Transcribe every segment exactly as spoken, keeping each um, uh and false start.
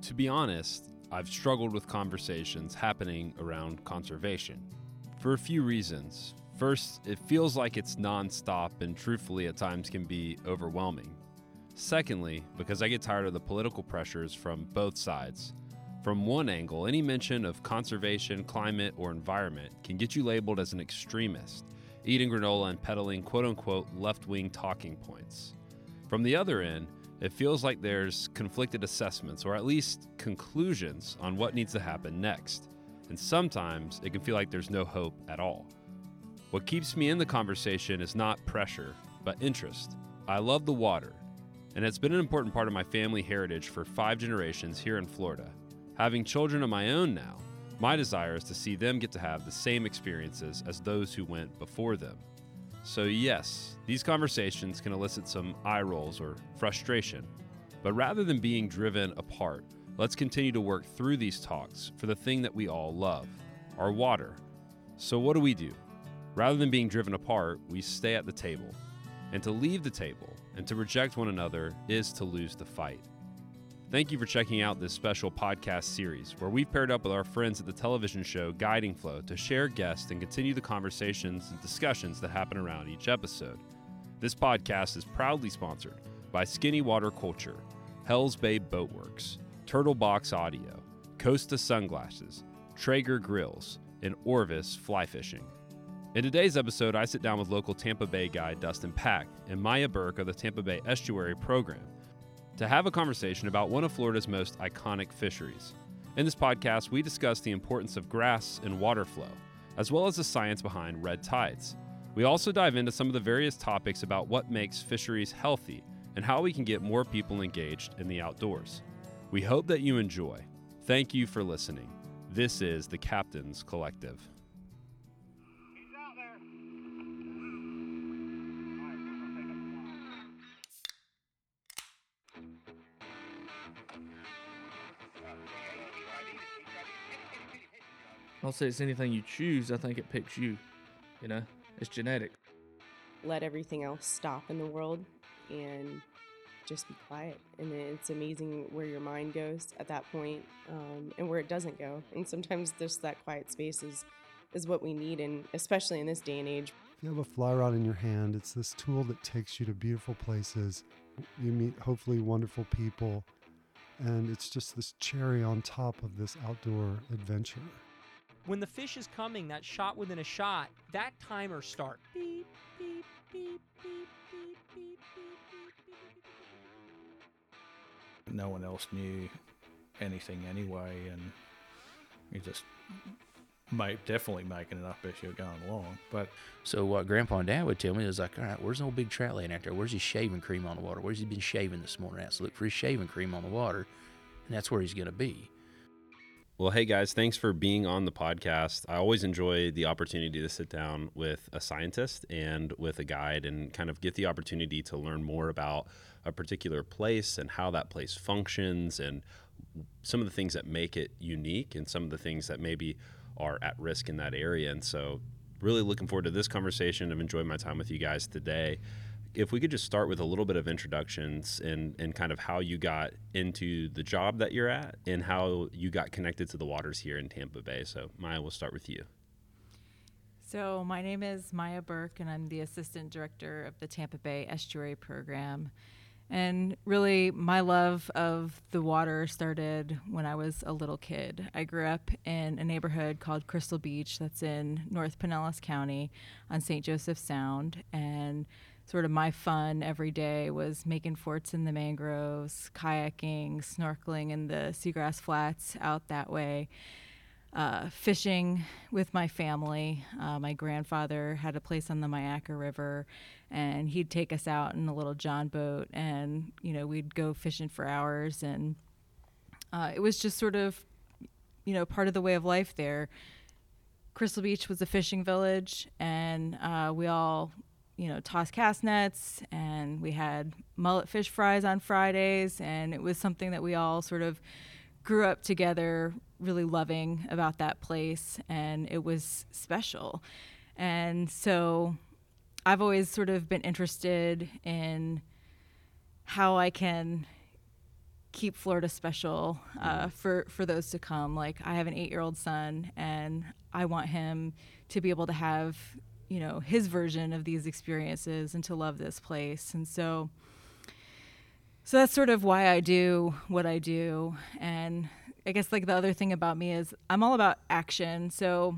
To be honest, I've struggled with conversations happening around conservation for a few reasons. First, it feels like it's nonstop and truthfully at times can be overwhelming. Secondly, because I get tired of the political pressures from both sides. From one angle, any mention of conservation, climate, or environment can get you labeled as an extremist, eating granola and peddling quote-unquote left-wing talking points. From the other end, it feels like there's conflicted assessments, or at least conclusions, on what needs to happen next. And sometimes it can feel like there's no hope at all. What keeps me in the conversation is not pressure, but interest. I love the water, and it's been an important part of my family heritage for five generations here in Florida. Having children of my own now, my desire is to see them get to have the same experiences as those who went before them. So yes, these conversations can elicit some eye rolls or frustration, but rather than being driven apart, let's continue to work through these talks for the thing that we all love, our water. So what do we do? Rather than being driven apart, we stay at the table. And to leave the table and to reject one another is to lose the fight. Thank you for checking out this special podcast series where we've paired up with our friends at the television show Guiding Flow to share guests and continue the conversations and discussions that happen around each episode. This podcast is proudly sponsored by Skinny Water Culture, Hell's Bay Boatworks, Turtle Box Audio, Costa Sunglasses, Traeger Grills, and Orvis Fly Fishing. In today's episode, I sit down with local Tampa Bay guide Dustin Pack and Maya Burke of the Tampa Bay Estuary Program to have a conversation about one of Florida's most iconic fisheries. In this podcast, we discuss the importance of grass and water flow, as well as the science behind red tides. We also dive into some of the various topics about what makes fisheries healthy and how we can get more people engaged in the outdoors. We hope that you enjoy. Thank you for listening. This is the Captain's Collective. I'll say it's anything you choose, I think it picks you. You know, it's genetic. Let everything else stop in the world and just be quiet. And it's amazing where your mind goes at that point, um, and where it doesn't go. And sometimes just that quiet space is, is what we need, and especially in this day and age. If you have a fly rod in your hand, it's this tool that takes you to beautiful places. You meet hopefully wonderful people, and it's just this cherry on top of this outdoor adventure. When the fish is coming, that shot within a shot, that timer starts. Beep, beep, beep, beep, beep, beep, beep, beep. No one else knew anything anyway, and you just might definitely making it up as you're going along. But so what Grandpa and Dad would tell me is like, all right, where's an old big trout laying out there? Where's his shaving cream on the water? Where's he been shaving this morning at? So look for his shaving cream on the water, and that's where he's going to be. Well, hey guys, thanks for being on the podcast. I always enjoy the opportunity to sit down with a scientist and with a guide and kind of get the opportunity to learn more about a particular place and how that place functions and some of the things that make it unique and some of the things that maybe are at risk in that area. And so really looking forward to this conversation. I've enjoyed my time with you guys today. If we could just start with a little bit of introductions and, and kind of how you got into the job that you're at and how you got connected to the waters here in Tampa Bay. So Maya, we'll start with you. So my name is Maya Burke, and I'm the Assistant Director of the Tampa Bay Estuary Program. And really, my love of the water started when I was a little kid. I grew up in a neighborhood called Crystal Beach that's in North Pinellas County on Saint Joseph Sound, and sort of my fun every day was making forts in the mangroves, kayaking, snorkeling in the seagrass flats out that way, uh, fishing with my family. Uh, my grandfather had a place on the Myakka River, and he'd take us out in a little John boat, and, you know, we'd go fishing for hours. And uh, it was just sort of, you know, part of the way of life there. Crystal Beach was a fishing village, and uh, we all you know, toss cast nets, and we had mullet fish fries on Fridays, and it was something that we all sort of grew up together really loving about that place, and it was special. And so I've always sort of been interested in how I can keep Florida special uh, for for those to come. Like I have an eight-year-old son, and I want him to be able to have, you know, his version of these experiences and to love this place. And so, so that's sort of why I do what I do. And I guess like the other thing about me is I'm all about action. So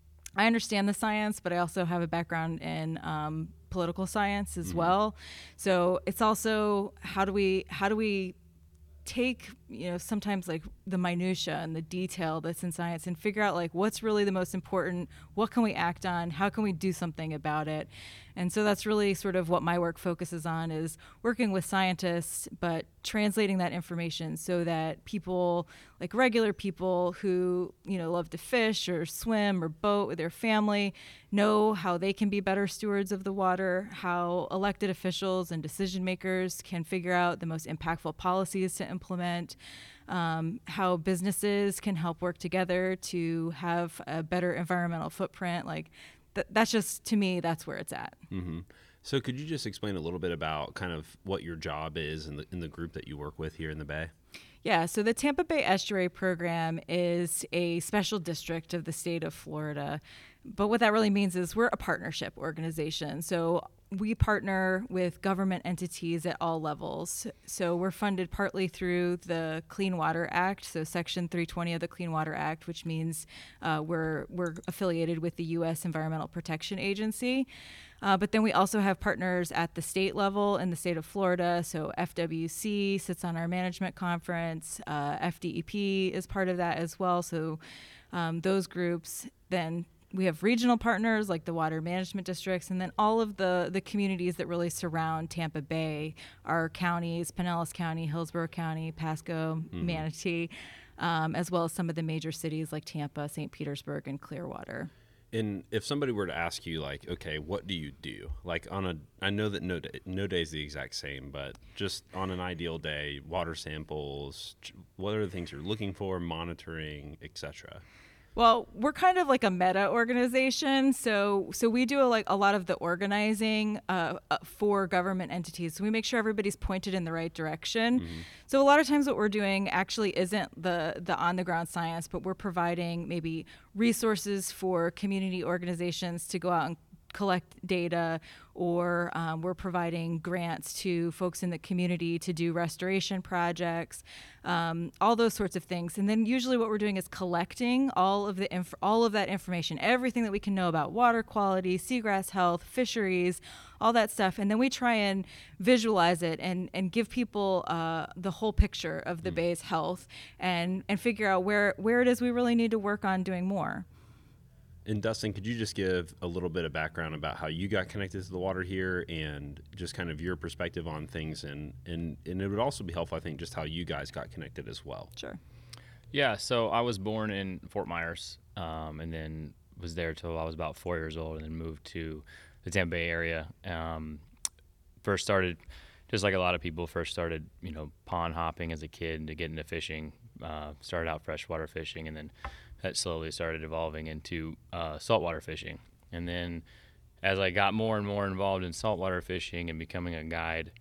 I understand the science, but I also have a background in um, political science as mm-hmm. well. So it's also how do we how do we take, you know, sometimes like the minutia and the detail that's in science and figure out like what's really the most important, what can we act on, how can we do something about it. And so that's really sort of what my work focuses on, is working with scientists, but translating that information so that people, like regular people who, you know, love to fish or swim or boat with their family, know how they can be better stewards of the water, how elected officials and decision makers can figure out the most impactful policies to implement, um, how businesses can help work together to have a better environmental footprint. Like th- that's just, to me, that's where it's at. Mm-hmm. So could you just explain a little bit about kind of what your job is in the, in the group that you work with here in the Bay? Yeah, so the Tampa Bay Estuary Program is a special district of the state of Florida. But what that really means is we're a partnership organization. So we partner with government entities at all levels. So we're funded partly through the Clean Water Act, so Section three twenty of the Clean Water Act, which means uh, we're we're affiliated with the U S Environmental Protection Agency. Uh, but then we also have partners at the state level in the state of Florida. So F W C sits on our management conference. Uh, F D E P is part of that as well. So um, those groups then. We have regional partners like the water management districts, and then all of the, the communities that really surround Tampa Bay, our counties, Pinellas County, Hillsborough County, Pasco, mm-hmm. Manatee, um, as well as some of the major cities like Tampa, Saint Petersburg, and Clearwater. And if somebody were to ask you, like, okay, what do you do? Like on a, I know that no day, no day is the exact same, but just on an ideal day, water samples, what are the things you're looking for, monitoring, et cetera? Well, we're kind of like a meta organization, so so we do a, like a lot of the organizing uh, uh, for government entities. So we make sure everybody's pointed in the right direction. Mm-hmm. So a lot of times, what we're doing actually isn't the the on the ground science, but we're providing maybe resources for community organizations to go out and collect data, or um, we're providing grants to folks in the community to do restoration projects, um, all those sorts of things. And then usually what we're doing is collecting all of the inf- all of that information, everything that we can know about water quality, seagrass health, fisheries, all that stuff. And then we try and visualize it and, and give people uh, the whole picture of the mm. Bay's health and, and figure out where, where it is we really need to work on doing more. And Dustin, could you just give a little bit of background about how you got connected to the water here and just kind of your perspective on things? And, and, and it would also be helpful, I think, just how you guys got connected as well. Sure. Yeah, so I was born in Fort Myers um, and then was there till I was about four years old and then moved to the Tampa Bay area. Um, first started, just like a lot of people, first started, you know, pond hopping as a kid to get into fishing. Uh, started out freshwater fishing, and then that slowly started evolving into uh, saltwater fishing. And then as I got more and more involved in saltwater fishing and becoming a guide,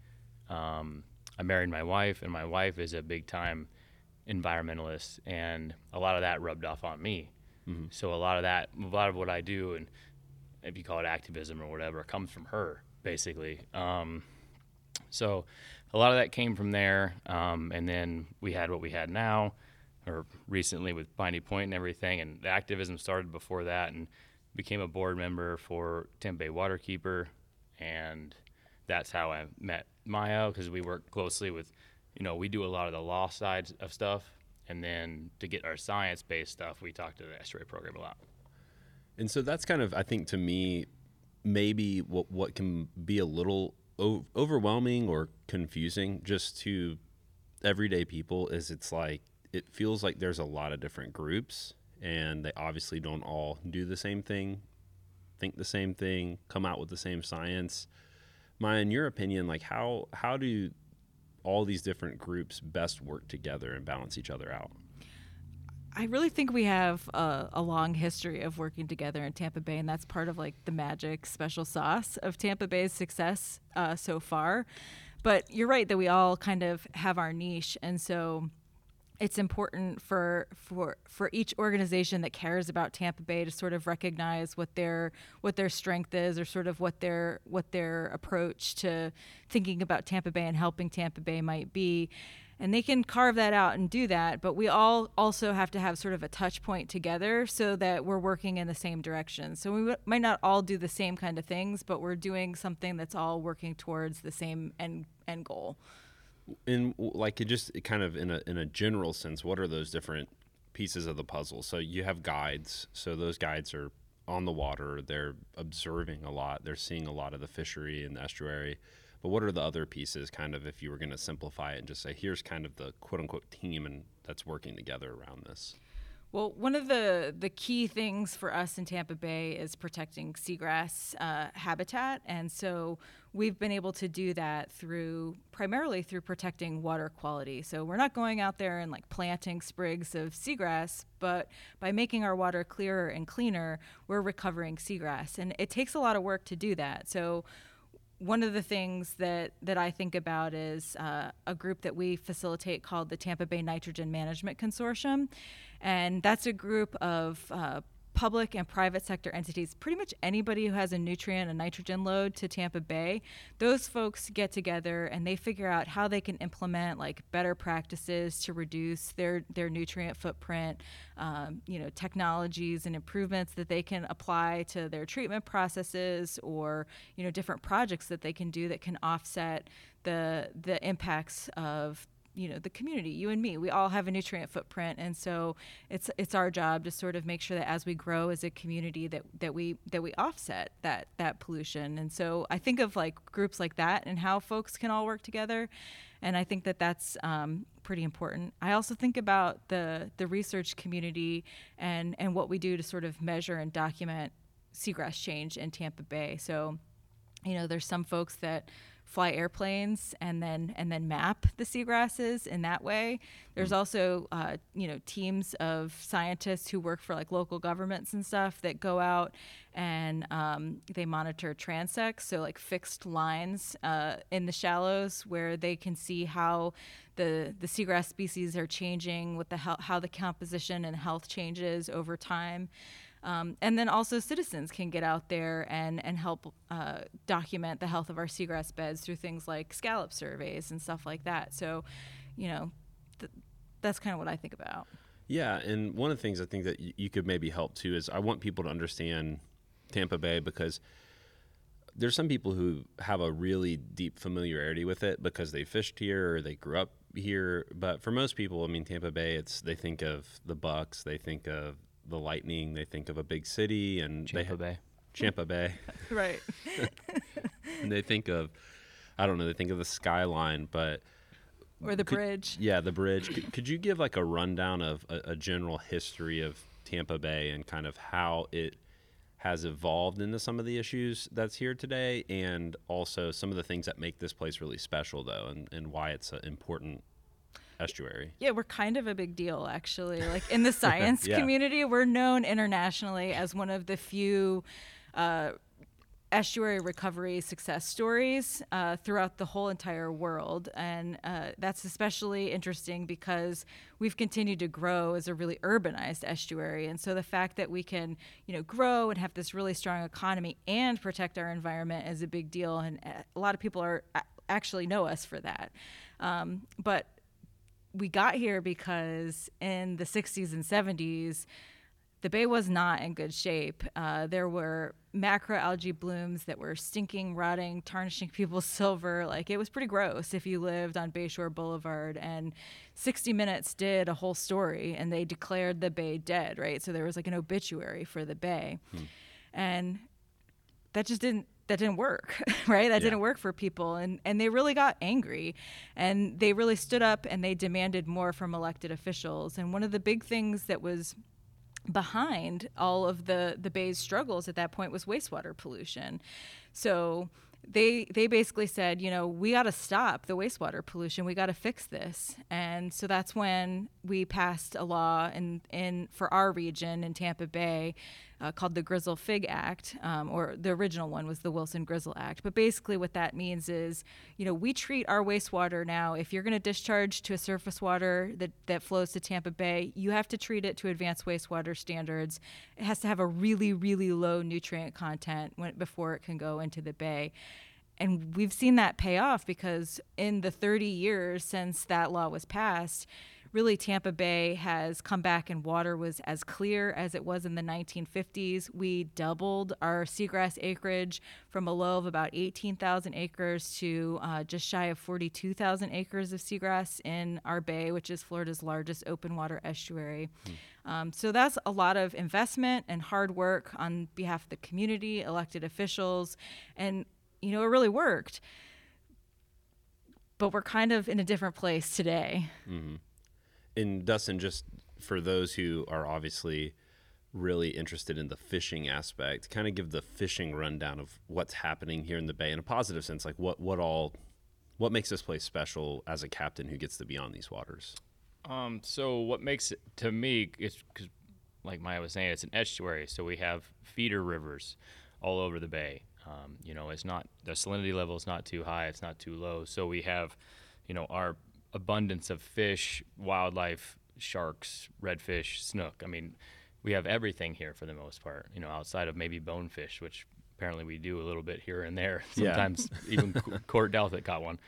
um, I married my wife, and my wife is a big-time environmentalist, and a lot of that rubbed off on me. Mm-hmm. So a lot of that, a lot of what I do, and if you call it activism or whatever, comes from her, basically. Um, so a lot of that came from there, um, and then we had what we had now, or recently with Piney Point and everything, and the activism started before that, and became a board member for Tampa Bay Waterkeeper, and that's how I met Maya, because we work closely with, you know, we do a lot of the law side of stuff, and then to get our science-based stuff, we talk to the estuary program a lot. And so that's kind of, I think, to me, maybe what what can be a little o- overwhelming or confusing just to everyday people is it's like, it feels like there's a lot of different groups, and they obviously don't all do the same thing, think the same thing, come out with the same science. Maya, in your opinion, like how how do all these different groups best work together and balance each other out? I really think we have a, a long history of working together in Tampa Bay, and that's part of like the magic special sauce of Tampa Bay's success uh, so far. But you're right that we all kind of have our niche, and so it's important for for for each organization that cares about Tampa Bay to sort of recognize what their what their strength is, or sort of what their what their approach to thinking about Tampa Bay and helping Tampa Bay might be. And they can carve that out and do that, but we all also have to have sort of a touch point together so that we're working in the same direction. So we w- might not all do the same kind of things, but we're doing something that's all working towards the same end end goal. In like it just it kind of in a in a general sense, what are those different pieces of the puzzle? So you have guides. So those guides are on the water. They're observing a lot. They're seeing a lot of the fishery and the estuary. But what are the other pieces, kind of, if you were going to simplify it and just say, here's kind of the quote-unquote team and that's working together around this? Well, one of the, the key things for us in Tampa Bay is protecting seagrass uh, habitat. And so we've been able to do that through primarily through protecting water quality. So we're not going out there and like planting sprigs of seagrass, but by making our water clearer and cleaner, we're recovering seagrass. And it takes a lot of work to do that. So one of the things that, that I think about is uh, a group that we facilitate called the Tampa Bay Nitrogen Management Consortium. And that's a group of uh, public and private sector entities, pretty much anybody who has a nutrient, a nitrogen load to Tampa Bay. Those folks get together and they figure out how they can implement like better practices to reduce their, their nutrient footprint, um, you know, technologies and improvements that they can apply to their treatment processes, or, you know, different projects that they can do that can offset the the impacts of, you know, the community. You and me, we all have a nutrient footprint, and so it's it's our job to sort of make sure that as we grow as a community that that we that we offset that that pollution. And so I think of like groups like that and how folks can all work together, and I think that that's um, pretty important. I also think about the the research community and and what we do to sort of measure and document seagrass change in Tampa Bay. So, you know, there's some folks that fly airplanes and then and then map the seagrasses in that way. There's also uh, you know, teams of scientists who work for like local governments and stuff that go out and um, they monitor transects, so like fixed lines uh, in the shallows where they can see how the the seagrass species are changing, with the how, how the composition and health changes over time. Um, and then also citizens can get out there and, and help uh, document the health of our seagrass beds through things like scallop surveys and stuff like that. So, you know, th- that's kind of what I think about. Yeah, and one of the things I think that y- you could maybe help too is I want people to understand Tampa Bay, because there's some people who have a really deep familiarity with it because they fished here or they grew up here. But for most people, I mean, Tampa Bay, it's they think of the Bucks, they think of the Lightning, they think of a big city, and Champa they have Bay. Champa Bay. Right. And they think of, I don't know, they think of the skyline, but Or the could, bridge. Yeah, the bridge. could, could you give like a rundown of a, a general history of Tampa Bay and kind of how it has evolved into some of the issues that's here today, and also some of the things that make this place really special, though, and, and why it's an important estuary? Yeah, we're kind of a big deal, actually. Like in the science Yeah. community, we're known internationally as one of the few uh, estuary recovery success stories uh, throughout the whole entire world. And uh, that's especially interesting because we've continued to grow as a really urbanized estuary. And so the fact that we can, you know, grow and have this really strong economy and protect our environment is a big deal. And a lot of people are actually know us for that. Um, but we got here because in the sixties and seventies, the bay was not in good shape. Uh, there were macroalgae blooms that were stinking, rotting, tarnishing people's silver. Like, it was pretty gross if you lived on Bayshore Boulevard. And sixty minutes did a whole story, and they declared the bay dead, right? So there was like an obituary for the bay. Hmm. And that just didn't that didn't work, right? That yeah. didn't work for people. And, and they really got angry. And they really stood up and they demanded more from elected officials. And one of the big things that was behind all of the, the bay's struggles at that point was wastewater pollution. So they they basically said, you know, we got to stop the wastewater pollution. We got to fix this. And so that's when we passed a law in, in for our region in Tampa Bay uh, called the Grizzle Fig Act, um, or the original one was the Wilson Grizzle Act. But basically what that means is, you know, we treat our wastewater now, if you're going to discharge to a surface water that, that flows to Tampa Bay, you have to treat it to advanced wastewater standards. It has to have a really, really low nutrient content when, before it can go into the bay. And we've seen that pay off because in the thirty years since that law was passed, really Tampa Bay has come back and water was as clear as it was in the nineteen fifties. We doubled our seagrass acreage from a low of about eighteen thousand acres to uh, just shy of forty-two thousand acres of seagrass in our bay, which is Florida's largest open water estuary. Mm. Um, so that's a lot of investment and hard work on behalf of the community, elected officials, and you know, it really worked. But we're kind of in a different place today. Mm-hmm. And Dustin, just for those who are obviously really interested in the fishing aspect, kind of give the fishing rundown of what's happening here in the bay in a positive sense. Like what, what all, what makes this place special as a captain who gets to be on these waters? Um, so what makes it, to me, it's cause like Maya was saying, it's an estuary. So we have feeder rivers all over the bay. Um, you know, it's not, the salinity level is not too high, it's not too low. So we have, you know, our abundance of fish, wildlife, sharks, redfish, snook. I mean, we have everything here for the most part, you know, outside of maybe bonefish, which apparently we do a little bit here and there. Sometimes yeah. even Court Delpit caught one.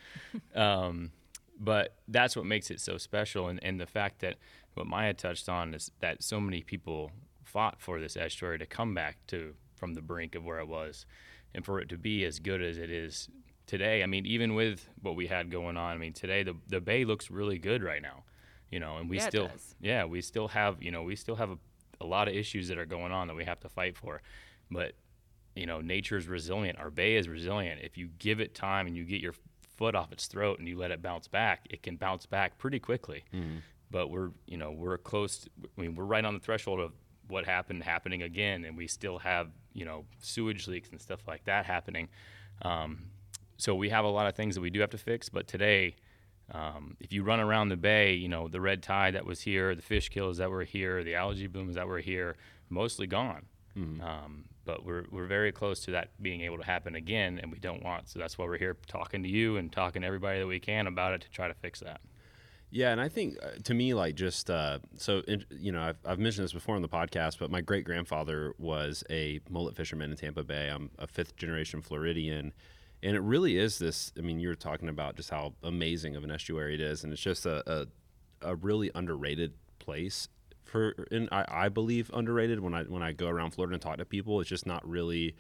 Um, but that's what makes it so special. And, and the fact that what Maya touched on is that so many people fought for this estuary to come back to from the brink of where it was. And for it to be as good as it is today, I mean, even with what we had going on, I mean, today the the bay looks really good right now, you know, and we yeah, still, it does. yeah, we still have, you know, we still have a, a lot of issues that are going on that we have to fight for, but, you know, nature's resilient. Our bay is resilient. If you give it time and you get your foot off its throat and you let it bounce back, it can bounce back pretty quickly. Mm-hmm. But we're, you know, we're close, to, I mean, we're right on the threshold of what happened happening again, and we still have, you know, sewage leaks and stuff like that happening. Um, so we have a lot of things that we do have to fix, but today, um, if you run around the bay, you know, the red tide that was here, the fish kills that were here, the algae blooms that were here, mostly gone. Mm-hmm. Um, but we're we're very close to that being able to happen again, and we don't want. So that's why we're here talking to you and talking to everybody that we can about it to try to fix that. Yeah, and I think uh, to me, like just uh, so in, you know, I've I've mentioned this before on the podcast, but my great grandfather was a mullet fisherman in Tampa Bay. I'm a fifth generation Floridian, and it really is this. I mean, you're talking about just how amazing of an estuary it is, and it's just a a, a really underrated place for, and I, I believe underrated when I when I go around Florida and talk to people. It's just not really.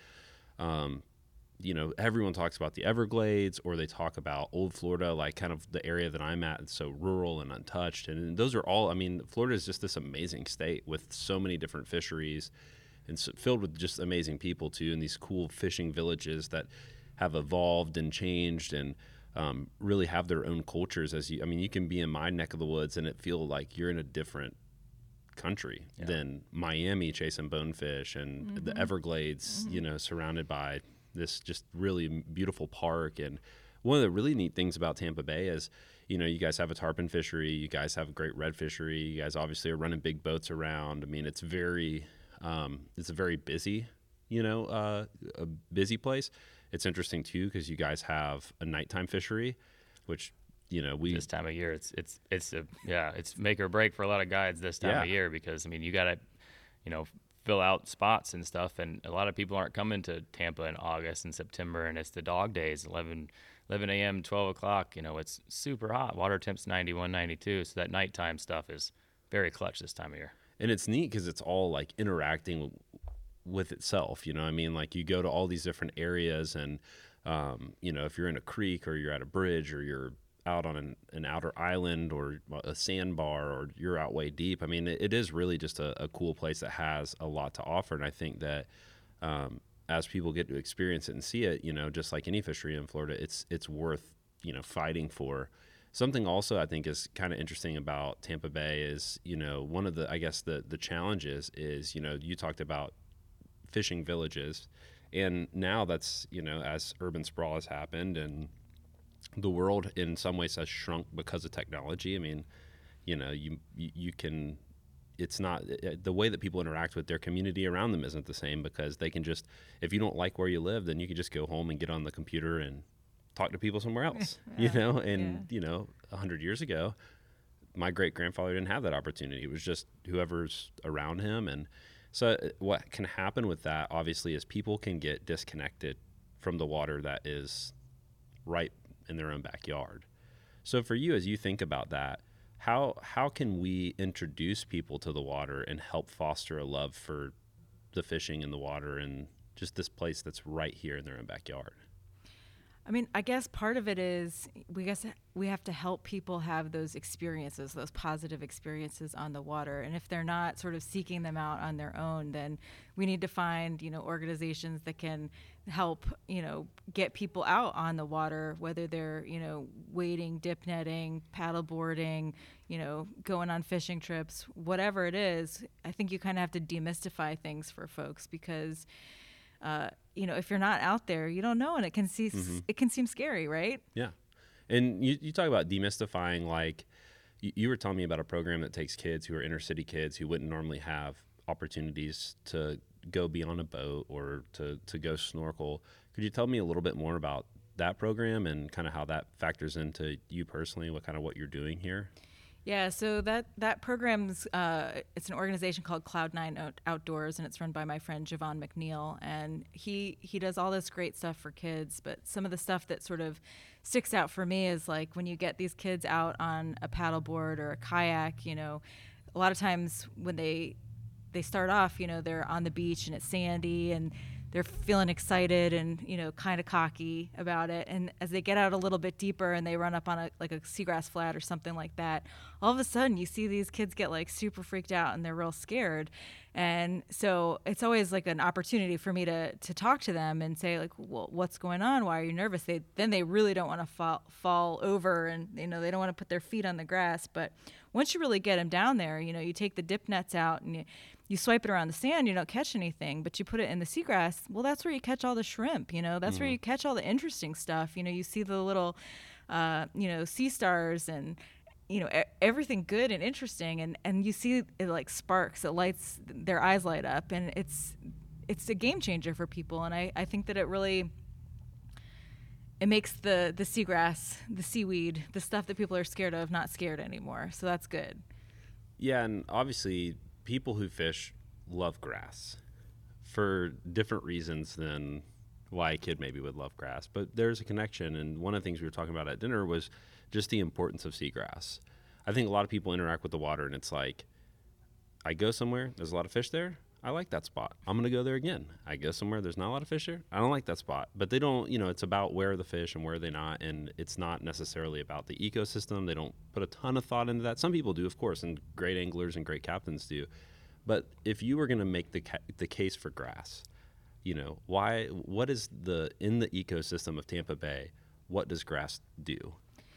Um, You know, everyone talks about the Everglades, or they talk about old Florida, like kind of the area that I'm at. It's so rural and untouched. And those are all, I mean, Florida is just this amazing state with so many different fisheries and so, filled with just amazing people too. And these cool fishing villages that have evolved and changed and um, really have their own cultures. As you, I mean, you can be in my neck of the woods and it feel like you're in a different country yeah. than Miami chasing bonefish and mm-hmm. the Everglades, mm-hmm. you know, surrounded by this just really beautiful park. And one of the really neat things about Tampa Bay is, you know, you guys have a tarpon fishery, you guys have a great red fishery, you guys obviously are running big boats around. I mean, it's very, um, it's a very busy, you know, uh, a busy place. It's interesting too, because you guys have a nighttime fishery, which, you know, we, this time of year, it's, it's, it's a, yeah, it's make or break for a lot of guides this time yeah. of year, because I mean, you gotta, you know, fill out spots and stuff, and a lot of people aren't coming to Tampa in August and September, and it's the dog days, eleven a.m., twelve o'clock, you know, it's super hot. Water temp's ninety-one, ninety-two, so that nighttime stuff is very clutch this time of year. And it's neat because it's all like interacting with, with itself, you know what I mean? Like you go to all these different areas, and, um, you know, if you're in a creek or you're at a bridge or you're out on an, an outer island or a sandbar or you're out way deep. I mean, it, it is really just a, a cool place that has a lot to offer. And I think that um, as people get to experience it and see it, you know, just like any fishery in Florida, it's it's worth, you know, fighting for. Something also I think is kind of interesting about Tampa Bay is, you know, one of the, I guess the, the challenges is, you know, you talked about fishing villages, and now that's, you know, as urban sprawl has happened and the world in some ways has shrunk because of technology. I mean, you know, you you can it's not uh, the way that people interact with their community around them isn't the same, because they can just, if you don't like where you live, then you can just go home and get on the computer and talk to people somewhere else, Yeah. you know? And, Yeah. you know, a hundred years ago, my great grandfather didn't have that opportunity. It was just whoever's around him. And so uh, what can happen with that, obviously, is people can get disconnected from the water that is right in their own backyard. So for you, as you think about that, how how can we introduce people to the water and help foster a love for the fishing in the water and just this place that's right here in their own backyard? I mean, I guess part of it is we guess we have to help people have those experiences, those positive experiences on the water. And if they're not sort of seeking them out on their own, then we need to find, you know, organizations that can help, you know, get people out on the water, whether they're, you know, wading, dip netting, paddle boarding, you know, going on fishing trips, whatever it is. I think you kind of have to demystify things for folks because Uh, you know, if you're not out there, you don't know, and it can see Mhm. it can seem scary, right? Yeah. And you, you talk about demystifying, like you, you were telling me about a program that takes kids who are inner city kids who wouldn't normally have opportunities to go be on a boat or to, to go snorkel. Could you tell me a little bit more about that program and kind of how that factors into you personally, what kind of what you're doing here? Yeah, so that that program's uh, it's an organization called Cloud Nine Out- Outdoors, and it's run by my friend Javon McNeil, and he he does all this great stuff for kids. But some of the stuff that sort of sticks out for me is like when you get these kids out on a paddleboard or a kayak. You know, a lot of times when they they start off, you know, they're on the beach and it's sandy and they're feeling excited and, you know, kind of cocky about it. And as they get out a little bit deeper and they run up on a like a seagrass flat or something like that, all of a sudden you see these kids get like super freaked out and they're real scared. And so it's always like an opportunity for me to to talk to them and say like, well, what's going on? Why are you nervous? They then they really don't want to fall fall over and, you know, they don't want to put their feet on the grass. But once you really get them down there, you know, you take the dip nets out and you, you swipe it around the sand, you don't catch anything, but you put it in the seagrass. Well, that's where you catch all the shrimp, you know, that's mm-hmm. where you catch all the interesting stuff. You know, you see the little, uh, you know, sea stars and, you know, e- everything good and interesting. And, and you see it like sparks, it lights, their eyes light up, and it's, it's a game changer for people. And I, I think that it really, it makes the, the seagrass, the seaweed, the stuff that people are scared of, not scared anymore. So that's good. Yeah. And obviously, people who fish love grass for different reasons than why a kid maybe would love grass. But there's a connection. And one of the things we were talking about at dinner was just the importance of seagrass. I think a lot of people interact with the water and it's like, I go somewhere, there's a lot of fish there. I like that spot. I'm going to go there again. I go somewhere, there's not a lot of fish there. I don't like that spot. But they don't, you know, it's about where are the fish and where are they not. And it's not necessarily about the ecosystem. They don't put a ton of thought into that. Some people do, of course, and great anglers and great captains do. But if you were going to make the ca- the case for grass, you know, why, what is the, in the ecosystem of Tampa Bay, what does grass do?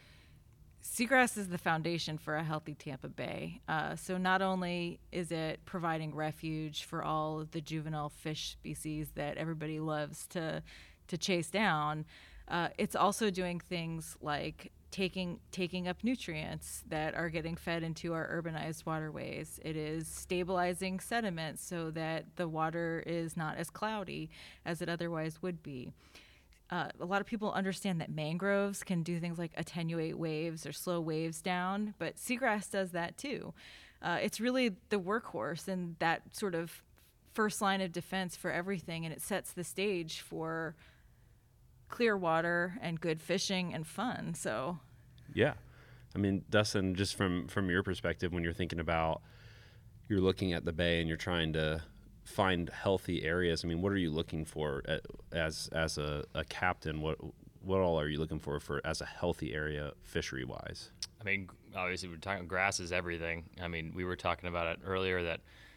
Seagrass is the foundation for a healthy Tampa Bay. Uh, so not only is it providing refuge for all of the juvenile fish species that everybody loves to to chase down, uh, it's also doing things like taking taking up nutrients that are getting fed into our urbanized waterways. It is stabilizing sediment so that the water is not as cloudy as it otherwise would be. Uh, a lot of people understand that mangroves can do things like attenuate waves or slow waves down, but seagrass does that too. Uh, it's really the workhorse and that sort of first line of defense for everything, and it sets the stage for clear water and good fishing and fun. So, yeah, I mean, Dustin, just from from your perspective, when you're thinking about, you're looking at the bay and you're trying to find healthy areas. I mean, what are you looking for at, as as a, a captain? What what all are you looking for for as a healthy area fishery wise? I mean, obviously we're talking grass is everything. I mean, we were talking about it earlier, that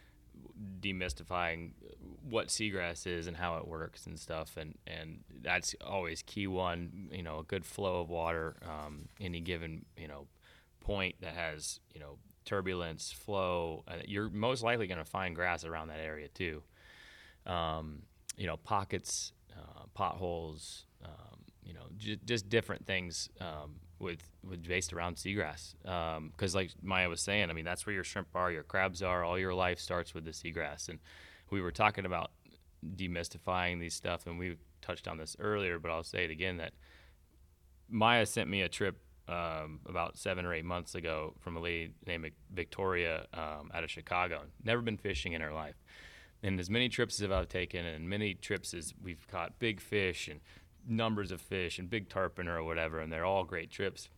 demystifying what seagrass is and how it works and stuff, and and that's always key one. You know, a good flow of water, um, any given you know point that has you know turbulence, flow, uh, you're most likely going to find grass around that area too. Um, you know, pockets, uh, potholes, um, you know, j- just different things um, with with based around seagrass. Because like Maya was saying, I mean, that's where your shrimp are, your crabs are. All your life starts with the seagrass. And we were talking about demystifying these stuff, and we touched on this earlier, but I'll say it again, that Maya sent me a trip um, about seven or eight months ago from a lady named Victoria um, out of Chicago. Never been fishing in her life. And as many trips as I've taken, and many trips as we've caught big fish and numbers of fish and big tarpon or whatever, and they're all great trips.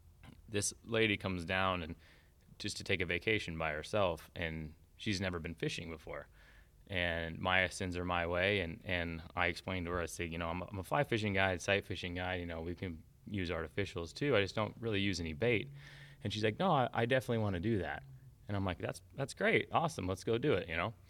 This lady comes down and just to take a vacation by herself, and she's never been fishing before. And Maya sends her my way, and, and I explained to her, I said, you know, I'm a, I'm a fly fishing guide, sight fishing guide, you know, we can use artificials too. I just don't really use any bait. And she's like, no, I, I definitely want to do that. And I'm like, that's that's great, awesome, let's go do it, you know.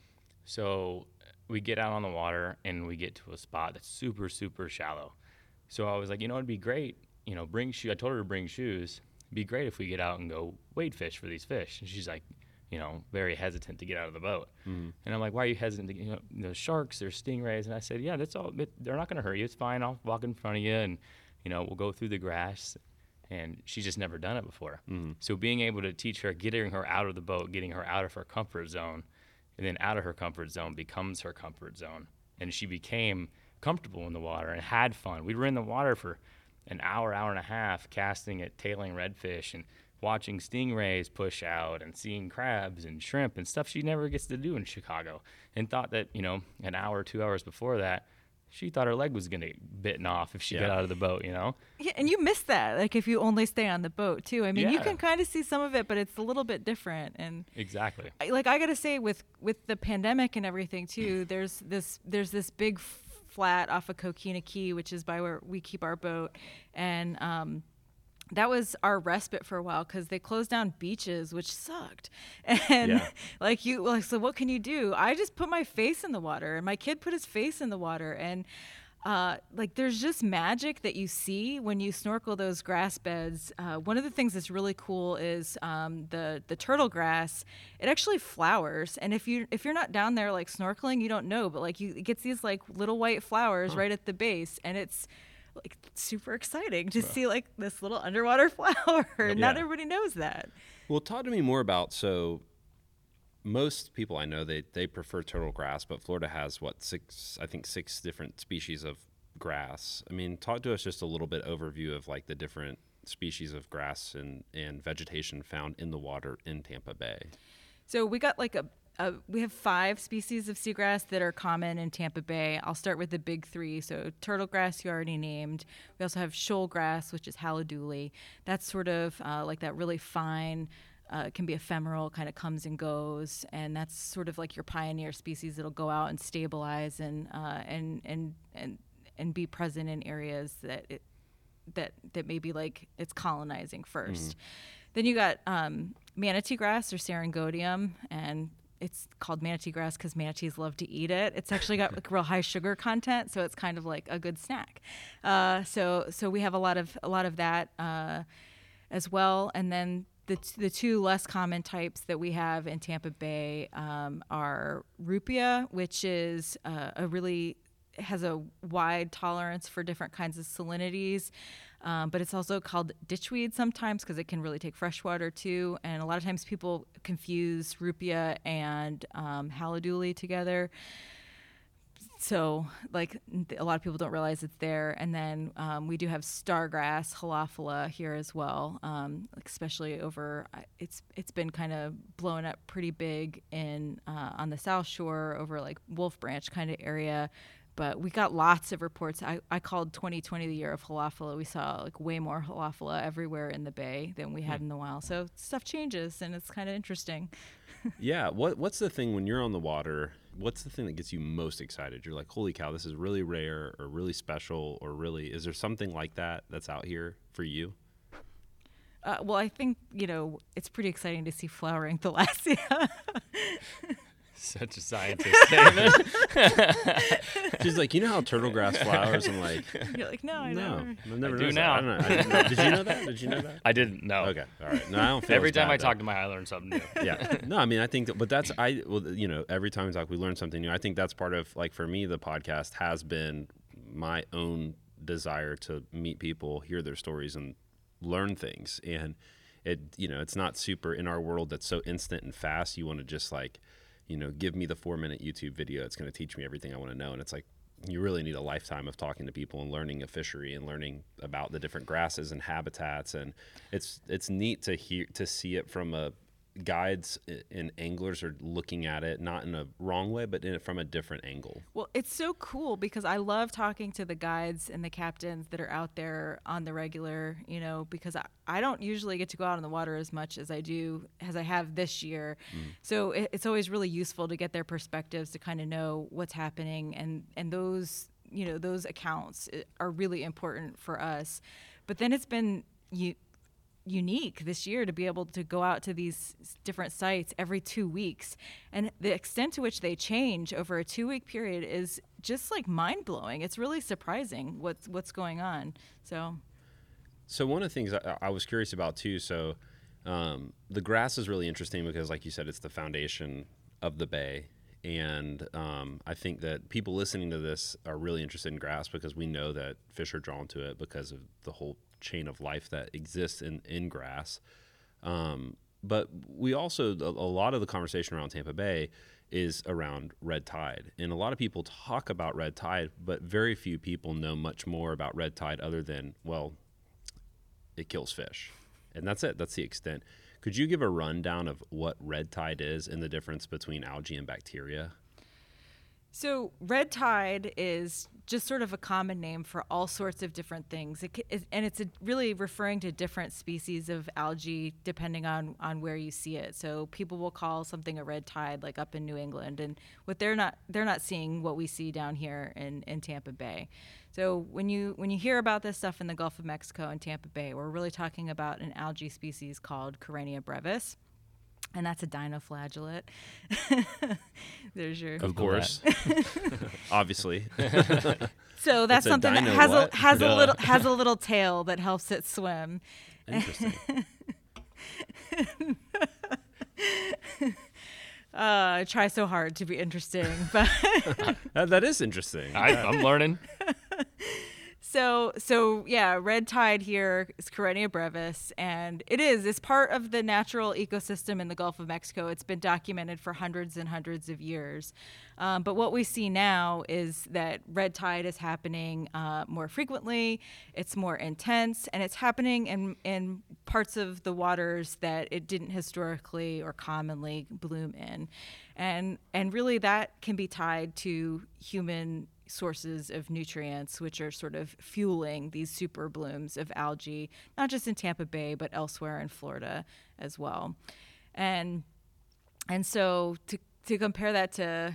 So we get out on the water, and we get to a spot that's super, super shallow. So I was like, you know, it'd be great, you know, bring shoes. I told her to bring shoes. It'd be great if we get out and go wade fish for these fish. And she's like, you know, very hesitant to get out of the boat. Mm-hmm. And I'm like, why are you hesitant? To, you know, there's sharks, there's stingrays. And I said, yeah, that's all. It, they're not going to hurt you. It's fine. I'll walk in front of you, and, you know, we'll go through the grass. And she's just never done it before. Mm-hmm. So being able to teach her, getting her out of the boat, getting her out of her comfort zone, and then out of her comfort zone becomes her comfort zone. And she became comfortable in the water and had fun. We were in the water for an hour, hour and a half, casting at tailing redfish and watching stingrays push out and seeing crabs and shrimp and stuff she never gets to do in Chicago. And thought that, you know, an hour, two hours before that, she thought her leg was going to get bitten off if she Yeah. got out of the boat, you know? Yeah, and you miss that, like if you only stay on the boat too. I mean, you Yeah. can kind of see some of it, but it's a little bit different. And Exactly. I- like I gotta say, with with the pandemic and everything too, there's this there's this big f- flat off of Coquina Key, which is by where we keep our boat, and um, that was our respite for a while because they closed down beaches, which sucked. And Yeah. like you, like, so what can you do? I just put my face in the water, and my kid put his face in the water, and uh, like there's just magic that you see when you snorkel those grass beds. Uh, one of the things that's really cool is um, the the turtle grass. It actually flowers, and if you if you're not down there like snorkeling, you don't know, but like you it gets these like little white flowers right at the base, and it's like super exciting to see like this little underwater flower. Not Yeah. everybody knows that. Well, talk to me more about, so most people I know, they, they prefer turtle grass, but Florida has, what, six, I think six different species of grass. I mean, talk to us just a little bit overview of like the different species of grass and, and vegetation found in the water in Tampa Bay. So we got like a, a we have five species of seagrass that are common in Tampa Bay. I'll start with the big three. So turtle grass you already named. We also have shoal grass, which is haliduli. That's sort of uh, like that really fine, uh, it can be ephemeral, kind of comes and goes, and that's sort of like your pioneer species that'll go out and stabilize and uh, and and and and be present in areas that it that that maybe like it's colonizing first. Then you got um, manatee grass or Serengodium, and it's called manatee grass because manatees love to eat it. It's actually got like real high sugar content, so it's kind of like a good snack. Uh, so so we have a lot of a lot of that uh, as well. And then the t- the two less common types that we have in Tampa Bay um, are Rupia, which is uh, a really has a wide tolerance for different kinds of salinities. Um, but it's also called ditchweed sometimes because it can really take fresh water too. And a lot of times people confuse Rupia and um, haliduli together. So like a lot of people don't realize it's there. And then um, we do have stargrass, Halophila here as well, um, especially over, it's it's been kind of blown up pretty big in uh, on the South Shore over like Wolf Branch kind of area. But we got lots of reports. I, I called twenty twenty the year of Halophila. We saw like way more Halophila everywhere in the bay than we had in a while. So stuff changes, and it's kind of interesting. Yeah. What What's the thing when you're on the water? What's the thing that gets you most excited? You're like, holy cow, this is really rare or really special or really, is there something like that that's out here for you? Uh, well, I think, you know, it's pretty exciting to see flowering thalassia. Such a scientist statement. She's like, you know how turtle grass flowers? I'm like, You're like, no, I no, never. I've never I do noticed now. that. I don't know. I didn't know. Did you know that? Did you know that? I didn't know. Okay, all right. No, I don't feel Every as time bad, I though. talk to Maya, I learn something new. Yeah. No, I mean, I think, that, but that's, I, well, you know, every time we talk, we learn something new. I think that's part of, like, for me, the podcast has been my own desire to meet people, hear their stories, and learn things. And it, you know, it's not super in our world that's so instant and fast. You want to just like, you know, give me the four minute YouTube video. It's going to teach me everything I want to know. And it's like, you really need a lifetime of talking to people and learning a fishery and learning about the different grasses and habitats. And it's, it's neat to hear, to see it from a, guides and anglers are looking at it not in a wrong way, but in it from a different angle. Well, it's so cool because I love talking to the guides and the captains that are out there on the regular, you know, because I, I don't usually get to go out on the water as much as I do, as I have this year. Mm. So it, it's always really useful to get their perspectives to kind of know what's happening. And, and those, you know, those accounts are really important for us. But then it's been, you, unique this year to be able to go out to these different sites every two weeks. And the extent to which they change over a two week period is just like mind blowing. It's really surprising what's, what's going on. So, so one of the things I, I was curious about too, so um, the grass is really interesting because like you said, it's the foundation of the bay. And um, I think that people listening to this are really interested in grass because we know that fish are drawn to it because of the whole chain of life that exists in, in grass. Um, but we also, a, a lot of the conversation around Tampa Bay is around red tide. And a lot of people talk about red tide, but very few people know much more about red tide other than, well, it kills fish. And that's it. That's the extent. Could you give a rundown of what red tide is and the difference between algae and bacteria? So red tide is just sort of a common name for all sorts of different things. It, it, and it's a, really referring to different species of algae depending on, on where you see it. So people will call something a red tide, like up in New England, and what they're not they're not seeing what we see down here in, in Tampa Bay. So when you when you hear about this stuff in the Gulf of Mexico and Tampa Bay, we're really talking about an algae species called Karenia brevis. And that's a dinoflagellate. There's your of course, obviously. So that's a something that dino has what? a has Duh. a little has a little tail that helps it swim. Interesting. uh, I try so hard to be interesting, but that, that is interesting. I, I'm learning. So, so yeah, red tide here is Karenia brevis, and it is. It's part of the natural ecosystem in the Gulf of Mexico. It's been documented for hundreds and hundreds of years. Um, but what we see now is that red tide is happening uh, more frequently. It's more intense, and it's happening in, in parts of the waters that it didn't historically or commonly bloom in. And, and really that can be tied to human sources of nutrients, which are sort of fueling these super blooms of algae, not just in Tampa Bay, but elsewhere in Florida as well. And and so to to compare that to,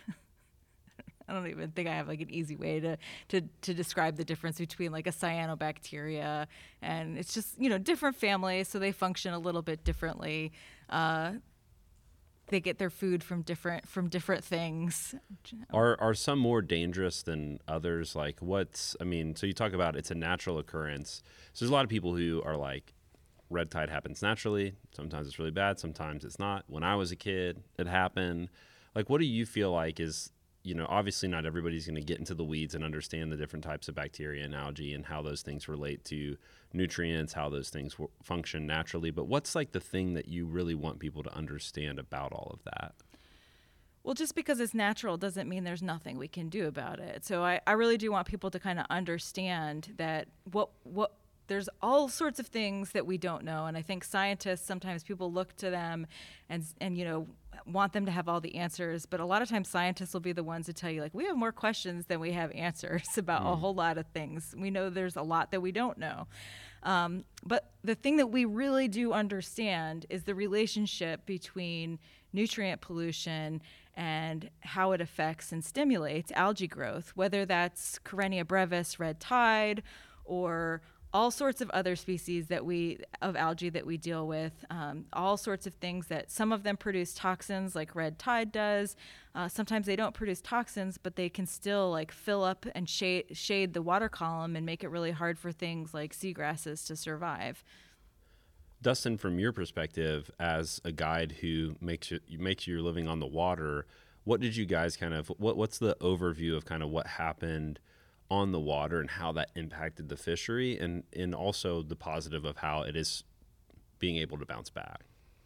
I don't even think I have like an easy way to, to, to describe the difference between like a cyanobacteria, and it's just, you know, different families, so they function a little bit differently. Uh, They get their food from different from different things. Are are some more dangerous than others? Like what's, I mean, so you talk about it's a natural occurrence. So there's a lot of people who are like, red tide happens naturally. Sometimes it's really bad. Sometimes it's not. When I was a kid, it happened. Like, what do you feel like is, you know, obviously not everybody's going to get into the weeds and understand the different types of bacteria and algae and how those things relate to nutrients, how those things w- function naturally. But what's like the thing that you really want people to understand about all of that? Well, just because it's natural doesn't mean there's nothing we can do about it. So I, I really do want people to kind of understand that what what there's all sorts of things that we don't know. And I think scientists, sometimes people look to them and, and you know, want them to have all the answers. But a lot of times scientists will be the ones to tell you, like, we have more questions than we have answers about mm. a whole lot of things. We know there's a lot that we don't know. Um, but the thing that we really do understand is the relationship between nutrient pollution and how it affects and stimulates algae growth, whether that's Karenia brevis, red tide, or all sorts of other species that we of algae that we deal with, um, all sorts of things that some of them produce toxins like red tide does. Uh, sometimes they don't produce toxins, but they can still like fill up and shade, shade the water column and make it really hard for things like seagrasses to survive. Dustin, from your perspective as a guide who makes you, makes your living on the water, what did you guys kind of, what, what's the overview of kind of what happened on the water and how that impacted the fishery, and, and also the positive of how it is being able to bounce back?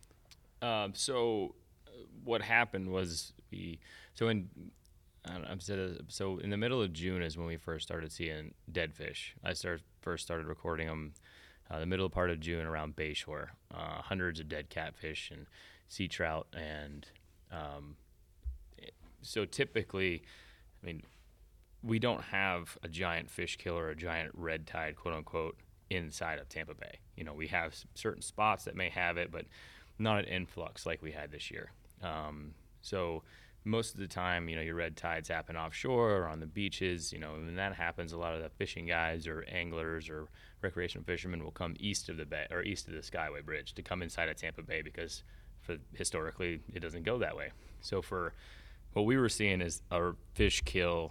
Um, so uh, what happened was we, so in, I don't know, I'm said, so in the middle of June is when we first started seeing dead fish. I started, first started recording them uh, the middle part of June around Bayshore, uh, hundreds of dead catfish and sea trout. And um, it, so typically, I mean, we don't have a giant fish killer, a giant red tide, quote unquote, inside of Tampa Bay. You know, we have s- certain spots that may have it, but not an influx like we had this year. Um, so most of the time, you know, your red tides happen offshore or on the beaches. You know, when that happens, a lot of the fishing guys or anglers or recreational fishermen will come east of the bay or east of the Skyway Bridge to come inside of Tampa Bay, because for historically it doesn't go that way. So for what we were seeing is a fish kill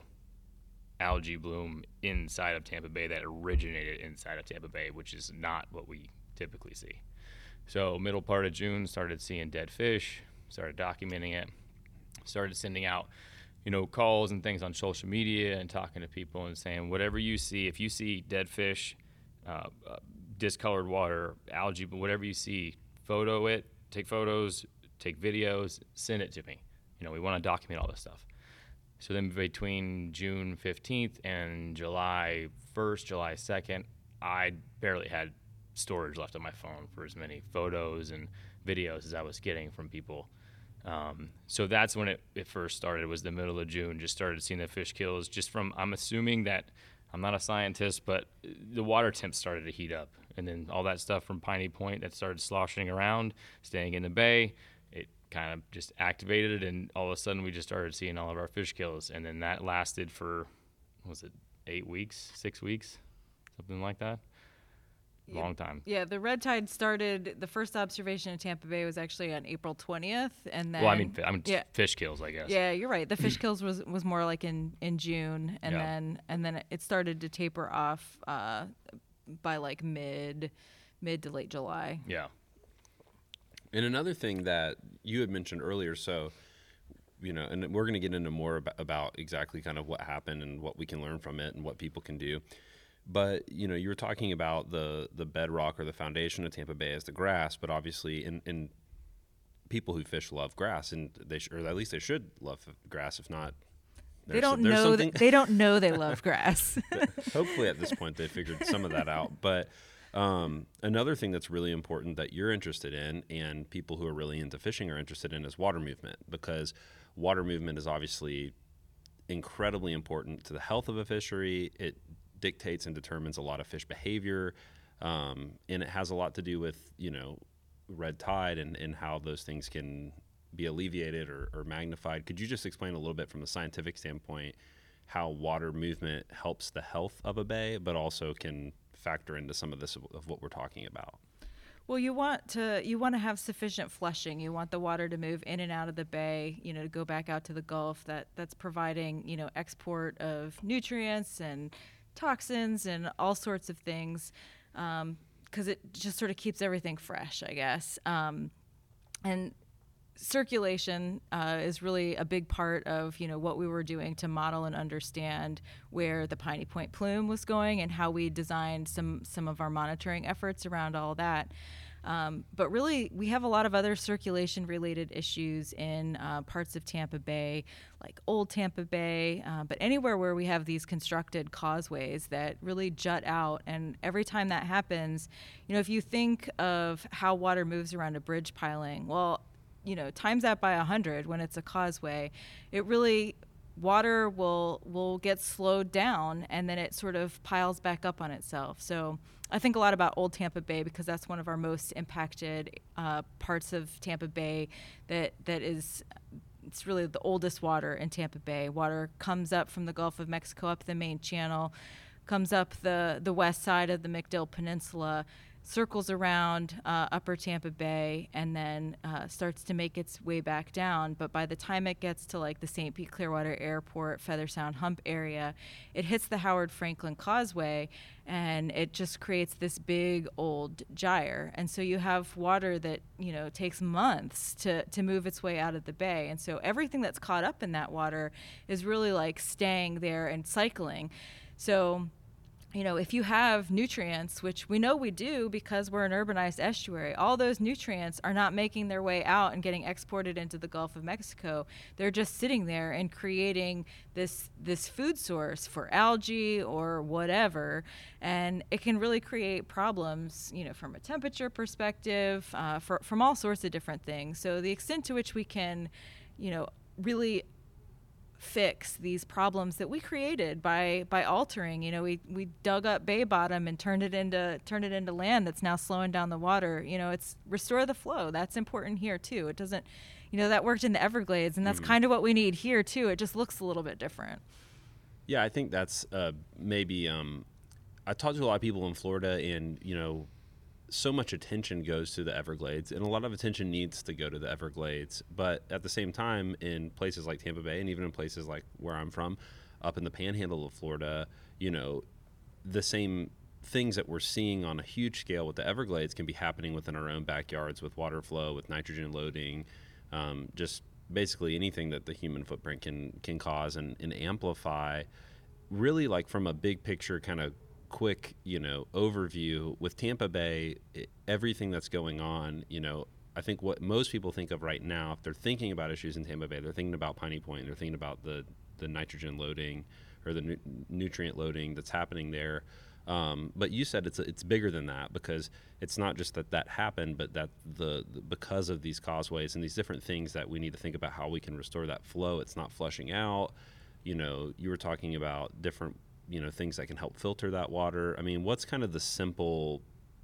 algae bloom inside of Tampa Bay that originated inside of Tampa Bay, which is not what we typically see. So middle part of June, started seeing dead fish, started documenting it, started sending out, you know, calls and things on social media and talking to people and saying, whatever you see, if you see dead fish, uh, uh, discolored water, algae, whatever you see, photo it, take photos, take videos, send it to me. You know, we want to document all this stuff. So then between June fifteenth and July first, July second, I barely had storage left on my phone for as many photos and videos as I was getting from people. Um, so that's when it, it first started, was the middle of June. Just started seeing the fish kills just from, I'm assuming that, I'm not a scientist, but the water temps started to heat up. And then all that stuff from Piney Point that started sloshing around, staying in the bay, it kind of just activated, and all of a sudden we just started seeing all of our fish kills. And then that lasted for, what was it, eight weeks, six weeks, something like that? Long time. Yeah, the red tide started, the first observation in Tampa Bay was actually on April twentieth, and then Well, I mean, I mean yeah. fish kills, I guess. Yeah, you're right. The fish kills was was more like in, in June, and Yeah. then and then it started to taper off uh, by like mid mid to late July. Yeah. And another thing that you had mentioned earlier, so, you know, and we're going to get into more about, about exactly kind of what happened and what we can learn from it and what people can do. But, you know, you were talking about the, the bedrock or the foundation of Tampa Bay as the grass, but obviously in, in people who fish love grass, and they sh- or at least they should love grass, if not. They don't there's know something that, they don't know they love grass. Hopefully at this point they figured some of that out. But um, another thing that's really important that you're interested in, and people who are really into fishing are interested in, is water movement, because water movement is obviously incredibly important to the health of a fishery. It dictates and determines a lot of fish behavior, um, and it has a lot to do with, you know, red tide and, and how those things can be alleviated or, or magnified. Could you just explain a little bit from a scientific standpoint how water movement helps the health of a bay, but also can factor into some of this of, of what we're talking about? Well, you want to you want to have sufficient flushing. You want the water to move in and out of the bay, you know, to go back out to the Gulf. That that's providing, you know, export of nutrients and toxins and all sorts of things, because um, it just sort of keeps everything fresh, I guess. Um, and circulation uh, is really a big part of, you know, what we were doing to model and understand where the Piney Point plume was going and how we designed some some of our monitoring efforts around all that. Um, but really, we have a lot of other circulation-related issues in uh, parts of Tampa Bay, like Old Tampa Bay, uh, but anywhere where we have these constructed causeways that really jut out. And every time that happens, you know, if you think of how water moves around a bridge piling, well, you know, times that by one hundred when it's a causeway, it really, water will will get slowed down, and then it sort of piles back up on itself. So I think a lot about Old Tampa Bay, because that's one of our most impacted uh, parts of Tampa Bay that that is, it's really the oldest water in Tampa Bay. Water comes up from the Gulf of Mexico up the main channel, comes up the, the west side of the MacDill Peninsula, circles around uh, upper Tampa Bay, and then uh, starts to make its way back down. But by the time it gets to like the Saint Pete Clearwater Airport, Feather Sound Hump area, it hits the Howard Franklin Causeway, and it just creates this big old gyre. And so you have water that, you know, takes months to, to move its way out of the bay. And so everything that's caught up in that water is really like staying there and cycling. So, you know, if you have nutrients, which we know we do because we're an urbanized estuary, all those nutrients are not making their way out and getting exported into the Gulf of Mexico. They're just sitting there and creating this this food source for algae or whatever, and it can really create problems, you know, from a temperature perspective, uh, for, from all sorts of different things. So the extent to which we can, you know, really fix these problems that we created by by altering, you know, we we dug up bay bottom and turned it into turned it into land that's now slowing down the water. You know, it's restore the flow. That's important here too. It doesn't, you know, that worked in the Everglades, and that's Mm-hmm. kind of what we need here too. It just looks a little bit different. Yeah, I think that's uh, maybe. Um, I talked to a lot of people in Florida, and you know, so much attention goes to the Everglades, and a lot of attention needs to go to the Everglades. But at the same time, in places like Tampa Bay, and even in places like where I'm from, up in the Panhandle of Florida, you know, the same things that we're seeing on a huge scale with the Everglades can be happening within our own backyards with water flow, with nitrogen loading, um, just basically anything that the human footprint can can cause and, and amplify. Really, like from a big picture kind of quick, you know, overview with Tampa Bay, it, everything that's going on, you know, I think what most people think of right now, if they're thinking about issues in Tampa Bay, they're thinking about Piney Point, they're thinking about the, the nitrogen loading or the nu- nutrient loading that's happening there. Um, but you said it's it's bigger than that, because it's not just that that happened, but that the, the because of these causeways and these different things that we need to think about how we can restore that flow. It's not flushing out. You know, you were talking about different, you know, things that can help filter that water. I mean, what's kind of the simple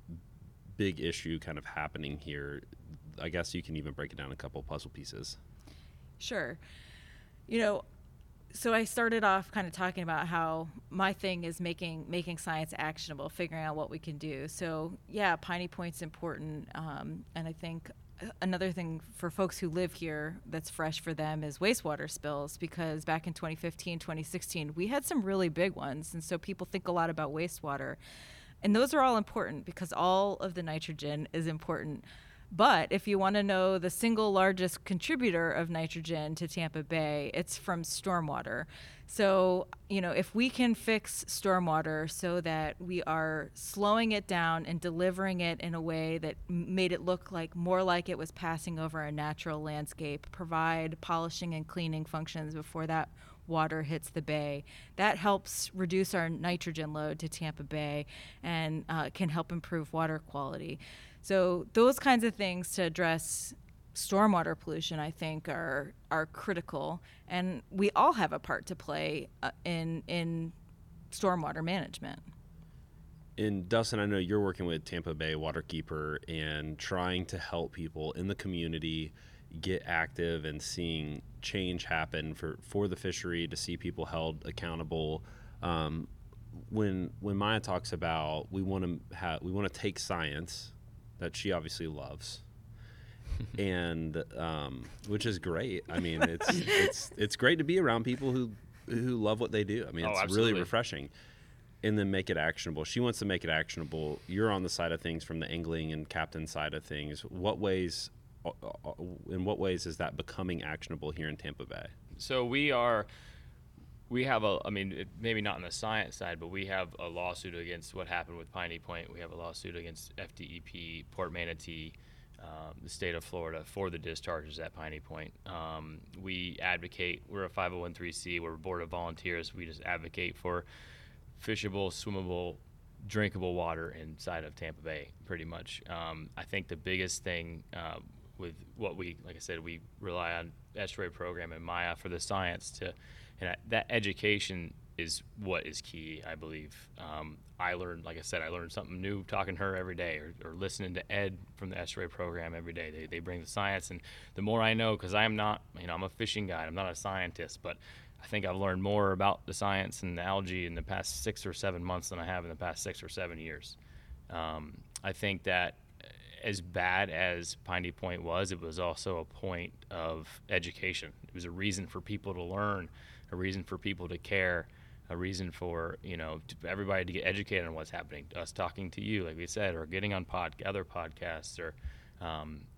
big issue kind of happening here? I guess you can even break it down a couple puzzle pieces. Sure. You know, so I started off kind of talking about how my thing is making making science actionable, figuring out what we can do. So yeah, Piney Point's important, um, and I think another thing for folks who live here that's fresh for them is wastewater spills, because back in twenty fifteen, twenty sixteen, we had some really big ones, and so people think a lot about wastewater, and those are all important because all of the nitrogen is important. But if you want to know the single largest contributor of nitrogen to Tampa Bay, it's from stormwater. So, you know, if we can fix stormwater so that we are slowing it down and delivering it in a way that m- made it look like more like it was passing over a natural landscape, provide polishing and cleaning functions before that water hits the bay, that helps reduce our nitrogen load to Tampa Bay and uh, can help improve water quality. So those kinds of things to address stormwater pollution, I think, are are critical, and we all have a part to play uh, in in stormwater management. And Dustin, I know you're working with Tampa Bay Waterkeeper and trying to help people in the community get active and seeing change happen for, for the fishery, to see people held accountable. Um, when when Maya talks about we want to have we want to take science that she obviously loves, and um, which is great. I mean, it's it's it's great to be around people who who love what they do. I mean, Oh, it's absolutely. really refreshing. And then make it actionable. She wants to make it actionable. You're on the side of things from the angling and captain side of things. What ways, uh, uh, in what ways is that becoming actionable here in Tampa Bay? So we are, we have a, I mean, it, maybe not on the science side, but we have a lawsuit against what happened with Piney Point. We have a lawsuit against F D E P, Port Manatee, um, the state of Florida for the discharges at Piney Point. Um, we advocate, we're a five oh one c, we're a board of volunteers. We just advocate for fishable, swimmable, drinkable water inside of Tampa Bay, pretty much. Um, I think the biggest thing uh, with what we, like I said, we rely on estuary program and Maya for the science to, and I, that education is what is key, I believe. Um, I learned, like I said, I learned something new talking to her every day, or, or listening to Ed from the estuary program every day. They, they bring the science, and the more I know, because I am not, you know, I'm a fishing guide, I'm not a scientist, but I think I've learned more about the science and the algae in the past six or seven months than I have in the past six or seven years. Um, I think that as bad as Piney Point was, it was also a point of education. It was a reason for people to learn, a reason for people to care, a reason for, you know, to everybody to get educated on what's happening. Us talking to you, like we said, or getting on pod, other podcasts, or um,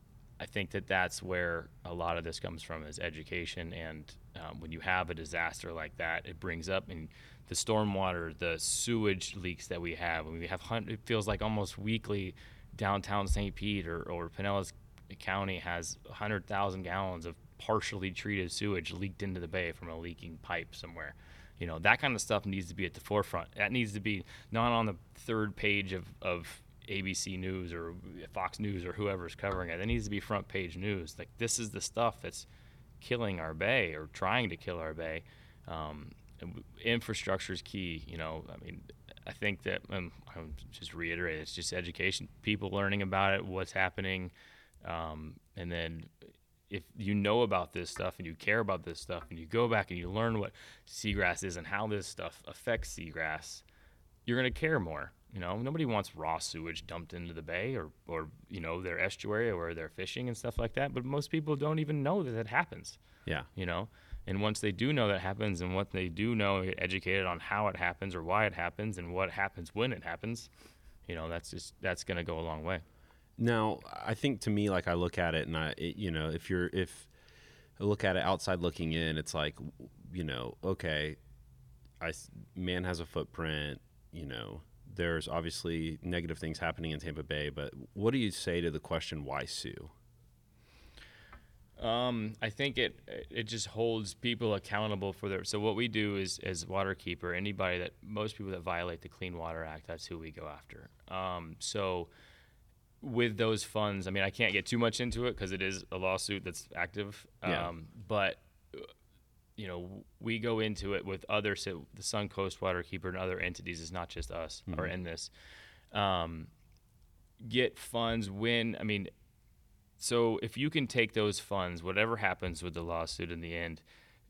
I think that that's where a lot of this comes from, is education. And um, when you have a disaster like that, it brings up and the stormwater, the sewage leaks that we have. When we have, hun- it feels like almost weekly, downtown Saint Pete or, or Pinellas County has one hundred thousand gallons of partially treated sewage leaked into the bay from a leaking pipe somewhere. You know, that kind of stuff needs to be at the forefront. That needs to be not on the third page of, of A B C News or Fox News or whoever's covering it. That needs to be front page news. Like, this is the stuff that's killing our bay or trying to kill our bay. Um, infrastructure is key. You know, I mean, I think that, um, I'm just reiterate, it's just education, people learning about it, what's happening. Um, and then if you know about this stuff and you care about this stuff and you go back and you learn what seagrass is and how this stuff affects seagrass, you're going to care more. You know, nobody wants raw sewage dumped into the bay or, or, you know, their estuary where they're fishing and stuff like that. But most people don't even know that it happens. Yeah. You know, and once they do know that happens and what they do know, get educated on how it happens or why it happens and what happens when it happens, you know, that's just, that's going to go a long way. Now, I think to me, like, I look at it and I, it, you know, if you're, if I look at it outside looking in, it's like, you know, okay, I, man has a footprint, you know, there's obviously negative things happening in Tampa Bay, but what do you say to the question, why sue? Um, I think it it just holds people accountable for their. So what we do is, as Waterkeeper, anybody that most people that violate the Clean Water Act, that's who we go after. Um, so with those funds, I mean, I can't get too much into it because it is a lawsuit that's active. Yeah. Um, but you know, we go into it with other, so the Suncoast Waterkeeper and other entities. It's not just us Mm-hmm. are in this. Um, get funds when I mean. So if you can take those funds, whatever happens with the lawsuit in the end,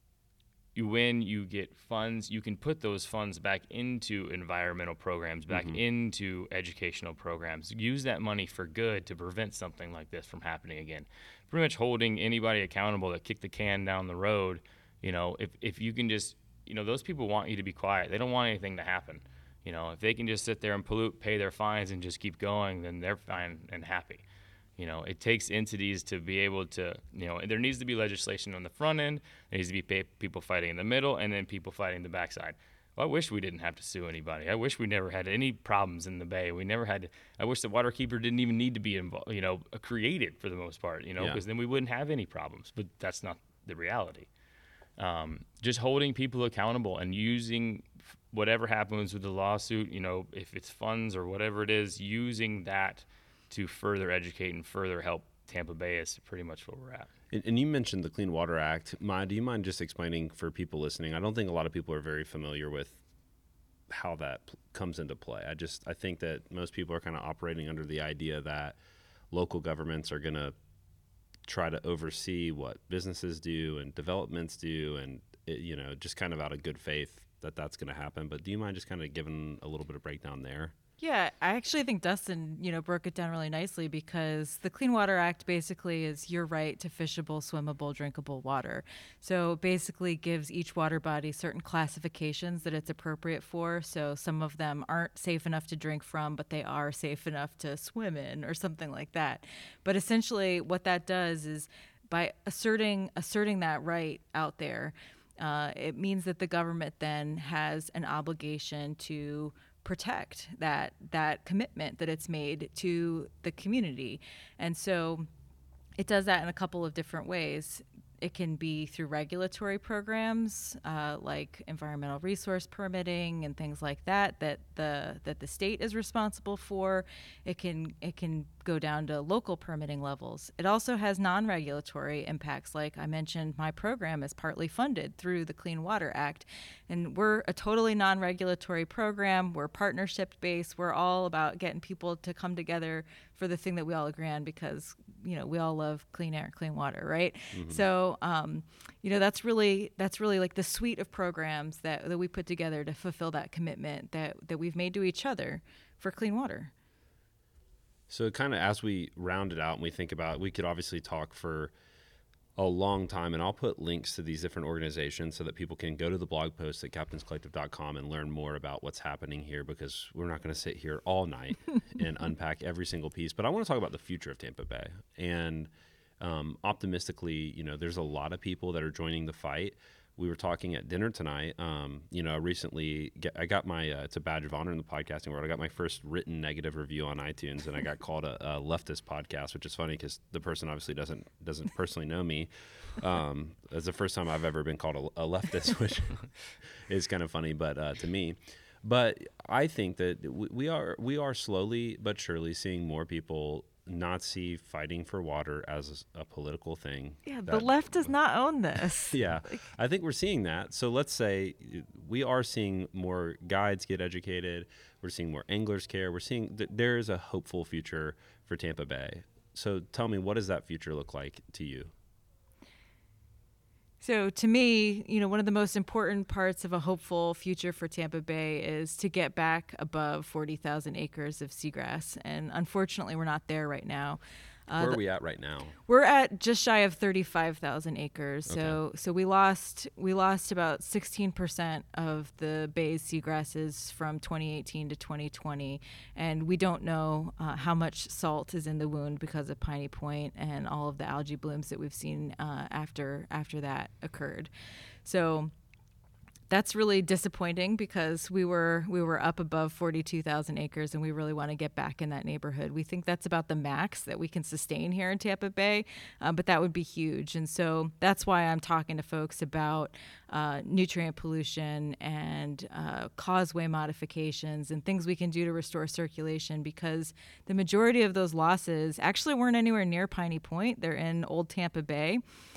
you win, you get funds, you can put those funds back into environmental programs, back Mhm. into educational programs. Use that money for good to prevent something like this from happening again. Pretty much holding anybody accountable that kicked the can down the road. You know, if, if you can just, you know, those people want you to be quiet. They don't want anything to happen. You know, if they can just sit there and pollute, pay their fines and just keep going, then they're fine and happy. You know, it takes entities to be able to, you know, and there needs to be legislation on the front end. There needs to be pay, people fighting in the middle, and then people fighting the backside. Well, I wish we didn't have to sue anybody. I wish we never had any problems in the bay. We never had to, I wish the Waterkeeper didn't even need to be involved, you know, created for the most part, you know, Yeah. because then we wouldn't have any problems. But that's not the reality. Um, just holding people accountable and using whatever happens with the lawsuit, you know, if it's funds or whatever it is, using that to further educate and further help Tampa Bay is pretty much where we're at. And, and you mentioned the Clean Water Act. Maya, do you mind just explaining for people listening? I don't think a lot of people are very familiar with how that p- comes into play. I just, I think that most people are kind of operating under the idea that local governments are going to try to oversee what businesses do and developments do, and, it, you know, just kind of out of good faith that that's going to happen. But do you mind just kind of giving a little bit of breakdown there? Yeah, I actually think Dustin, you know, broke it down really nicely, because the Clean Water Act basically is your right to fishable, swimmable, drinkable water. So it basically gives each water body certain classifications that it's appropriate for. So some of them aren't safe enough to drink from, but they are safe enough to swim in or something like that. But essentially what that does is by asserting asserting that right out there, uh, it means that the government then has an obligation to protect that that commitment that it's made to the community. And so it does that in a couple of different ways. It can be through regulatory programs uh, like environmental resource permitting and things like that that the that the state is responsible for. It can it can go down to local permitting levels. It also has non-regulatory impacts. Like I mentioned, my program is partly funded through the Clean Water Act, and we're a totally non-regulatory program. We're partnership based. We're all about getting people to come together for the thing that we all agree on, because you know we all love clean air, clean water, right? Mm-hmm. So um, you know that's really that's really like the suite of programs that that we put together to fulfill that commitment that that we've made to each other for clean water. So kind of as we round it out and we think about, we could obviously talk for a long time, and I'll put links to these different organizations so that people can go to the blog post at captains collective dot com and learn more about what's happening here, because we're not going to sit here all night and unpack every single piece. But I want to talk about the future of Tampa Bay. And um, optimistically, you know, there's a lot of people that are joining the fight. We were talking at dinner tonight. Um, you know, recently get, I got my, uh, it's a badge of honor in the podcasting world. I got my first written negative review on iTunes, and I got called a, a leftist podcast, which is funny because the person obviously doesn't doesn't personally know me. Um, it's the first time I've ever been called a, a leftist, which is kind of funny, but uh, to me. But I think that we, we are we are slowly but surely seeing more people not see fighting for water as a political thing. Yeah, the that- left does not own this. Yeah, I think we're seeing that. So let's say we are seeing more guides get educated. We're seeing more anglers care. We're seeing that there is a hopeful future for Tampa Bay. So tell me, what does that future look like to you? So to me, you know, one of the most important parts of a hopeful future for Tampa Bay is to get back above forty thousand acres of seagrass. And unfortunately, we're not there right now. Uh, Where are the- we at right now? We're at just shy of thirty-five thousand acres. So so we lost we lost about sixteen percent of the bay's seagrasses from twenty eighteen to twenty twenty, and we don't know uh, how much salt is in the wound because of Piney Point and all of the algae blooms that we've seen uh, after after that occurred. So that's really disappointing because we were we were up above forty-two thousand acres, and we really want to get back in that neighborhood. We think that's about the max that we can sustain here in Tampa Bay, uh, but that would be huge. And so that's why I'm talking to folks about uh, nutrient pollution and uh, causeway modifications and things we can do to restore circulation, because the majority of those losses actually weren't anywhere near Piney Point. They're in Old Tampa Bay.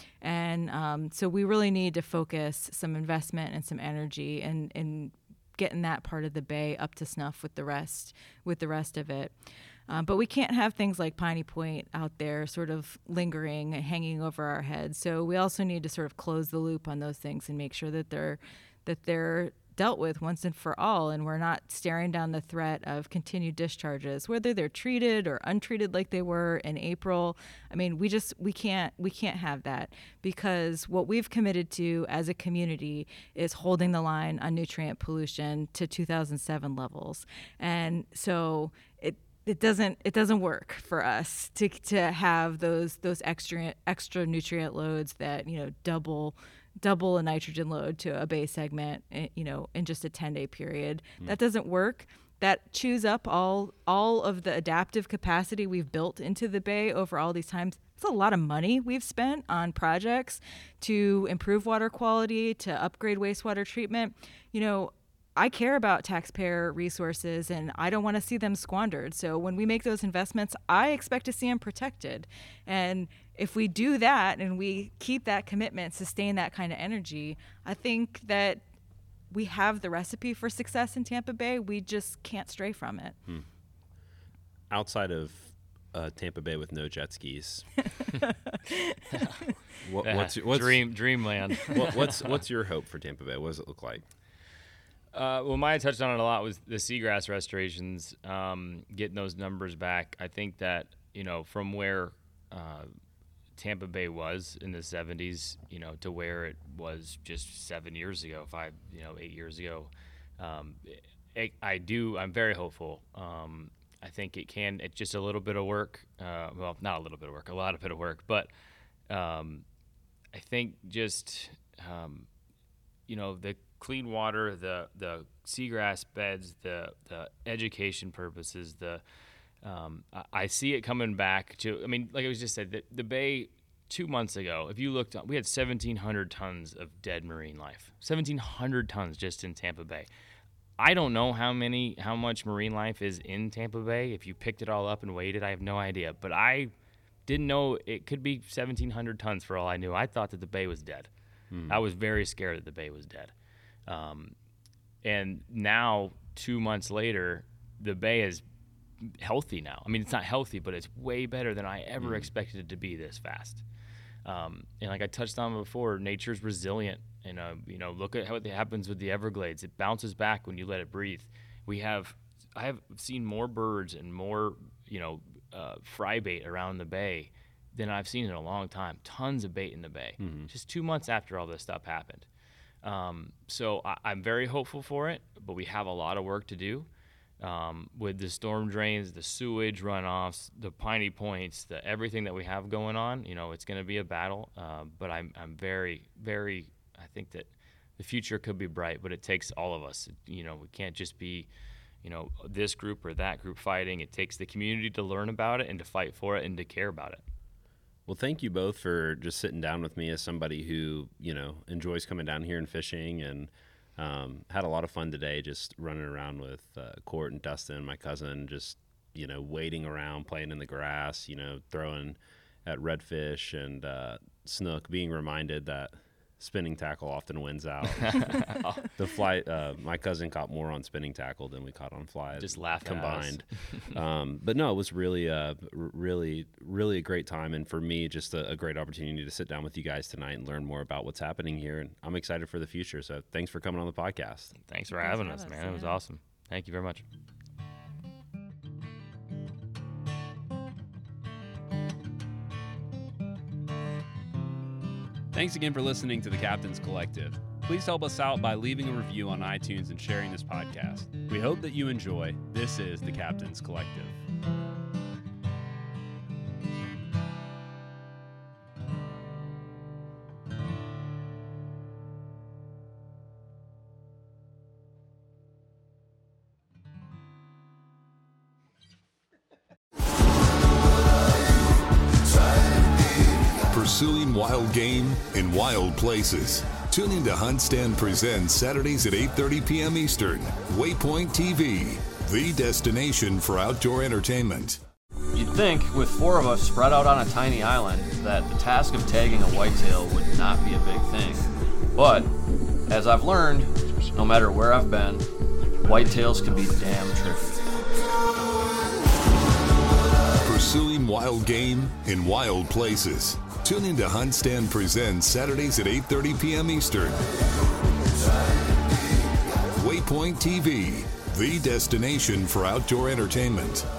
And um, so we really need to focus some investment and some energy in, in getting that part of the bay up to snuff with the rest with the rest of it. Um, but we can't have things like Piney Point out there sort of lingering and hanging over our heads. So we also need to sort of close the loop on those things and make sure that they're that they're dealt with once and for all, and we're not staring down the threat of continued discharges, whether they're treated or untreated like they were in April. I mean, we just we can't we can't have that, because what we've committed to as a community is holding the line on nutrient pollution to two thousand seven levels. And so it it doesn't it doesn't work for us to to have those those extra extra nutrient loads that, you know, double double a nitrogen load to a bay segment, you know, in just a ten-day period. Mm. That doesn't work. That chews up all all of the adaptive capacity we've built into the bay over all these times. It's a lot of money we've spent on projects to improve water quality, to upgrade wastewater treatment. You know, I care about taxpayer resources, and I don't want to see them squandered. So when we make those investments, I expect to see them protected. And if we do that and we keep that commitment, sustain that kind of energy, I think that we have the recipe for success in Tampa Bay. We just can't stray from it. Hmm. Outside of uh, Tampa Bay with no jet skis, what, what's, your, what's dream dreamland? what, what's what's your hope for Tampa Bay? What does it look like? Uh, well, Maya touched on it a lot with the seagrass restorations, um, getting those numbers back. I think that, you know, from where uh, Tampa Bay was in the seventies, you know, to where it was just seven years ago, five, you know, eight years ago, um, it, I do, I'm very hopeful. Um, I think it can, it's just a little bit of work. Uh, well, not a little bit of work, a lot of bit of work, but um, I think just, um, you know, the clean water, the the seagrass beds, the the education purposes, the um, I, I see it coming back to. I mean, like I was just said, the, the bay two months ago, if you looked, we had seventeen hundred tons of dead marine life. seventeen hundred tons just in Tampa Bay. I don't know how many, how much marine life is in Tampa Bay. If you picked it all up and weighed it, I have no idea. But I didn't know it could be seventeen hundred tons for all I knew. I thought that the bay was dead. Hmm. I was very scared that the bay was dead. Um, and now, two months later, the bay is healthy now. I mean, it's not healthy, but it's way better than I ever mm. expected it to be this fast. Um, and like I touched on before, nature's resilient. And, uh, you know, look at how it happens with the Everglades. It bounces back when you let it breathe. We have, I have seen more birds and more, you know, uh, fry bait around the bay than I've seen in a long time. Tons of bait in the bay, mm-hmm. just two months after all this stuff happened. Um, so I, I'm very hopeful for it, but we have a lot of work to do. Um, with the storm drains, the sewage runoffs, the piney points, the everything that we have going on, you know, it's going to be a battle. Uh, but I'm, I'm very, very, I think that the future could be bright, but it takes all of us. You know, we can't just be, you know, this group or that group fighting. It takes the community to learn about it and to fight for it and to care about it. Well, thank you both for just sitting down with me as somebody who, you know, enjoys coming down here and fishing, and Um, had a lot of fun today just running around with uh, Court and Dustin, my cousin, just, you know, wading around, playing in the grass, you know, throwing at redfish and uh, snook, being reminded that spinning tackle often wins out. The fly, uh, my cousin caught more on spinning tackle than we caught on fly. Just laughing combined. um, but no, it was really, uh, r- really, really a great time. And for me, just a, a great opportunity to sit down with you guys tonight and learn more about what's happening here. And I'm excited for the future. So thanks for coming on the podcast. Thanks for Thanks having for us, having man. us, It was yeah. awesome. Thank you very much. Thanks again for listening to the Captain's Collective. Please help us out by leaving a review on iTunes and sharing this podcast. We hope that you enjoy. This is the Captain's Collective. Pursuing wild game in wild places. Tune in to Hunt Stand Presents Saturdays at eight thirty p.m. Eastern. Waypoint T V, the destination for outdoor entertainment. You'd think, with four of us spread out on a tiny island, that the task of tagging a whitetail would not be a big thing. But, as I've learned, no matter where I've been, whitetails can be damn tricky. Pursuing wild game in wild places. Tune in to Hunt Stand Presents Saturdays at eight thirty p.m. Eastern. Waypoint T V, the destination for outdoor entertainment.